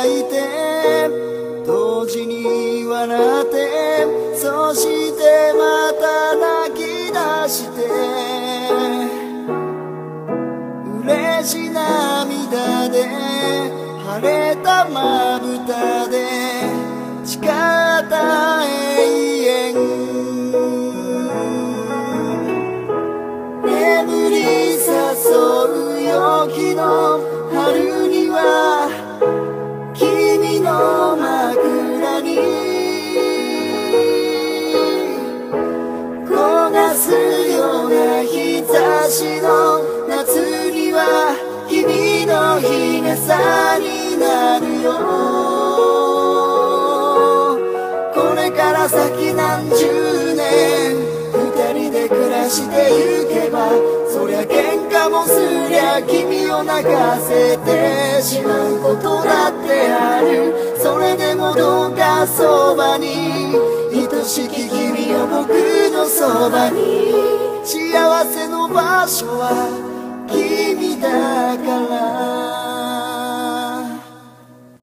泣いて同時に笑って、そしてまた泣き出して、嬉し涙で晴れたまぶたで誓った永遠、眠り誘う陽気の春には君の枕に焦がすような日差しの夏には君の日傘になるよ。これから先何十年二人で暮らしてゆけば、そりゃ喧嘩もすりゃ君を泣かせてしまうことだってある。それでもどうかそばに愛しき君を僕のそばに、幸せの場所は君だから。